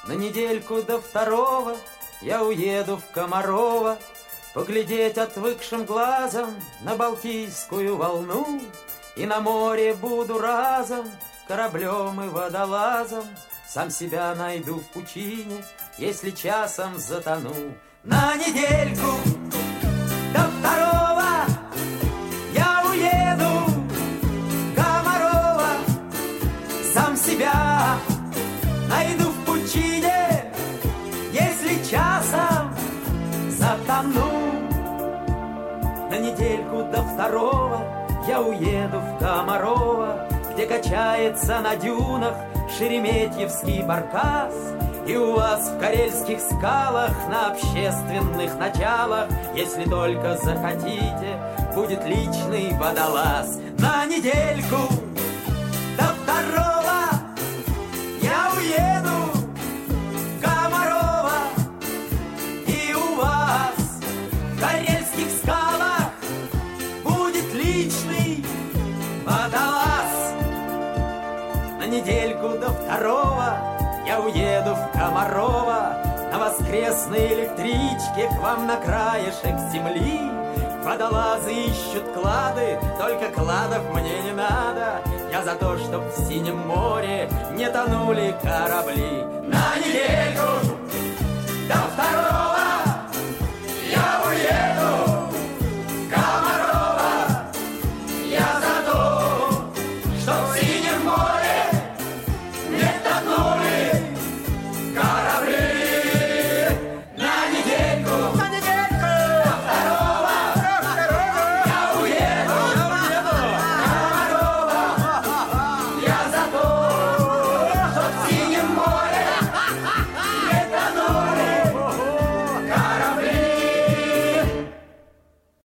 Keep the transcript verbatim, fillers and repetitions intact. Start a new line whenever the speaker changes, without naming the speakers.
На недельку до второго я уеду в Комарово, поглядеть отвыкшим глазом на Балтийскую волну. И на море буду разом кораблем и водолазом, сам себя найду в пучине, если часом затону. На недельку до второго я уеду в Комарово, сам себя найду в пучине, если часом затону. На недельку до второго я уеду в Комарово, где качается на дюнах шереметьевский баркас. И у вас в карельских скалах на общественных началах, если только захотите, будет личный водолаз. На недельку до второго я уеду в Комарово, и у вас в карельских скалах будет личный водолаз. На недельку до второго я уеду в Комарово на воскресной электричке к вам на краешек земли. Водолазы ищут клады, только кладов мне не надо. Я за то, чтоб в синем море не тонули корабли. На недельку до второго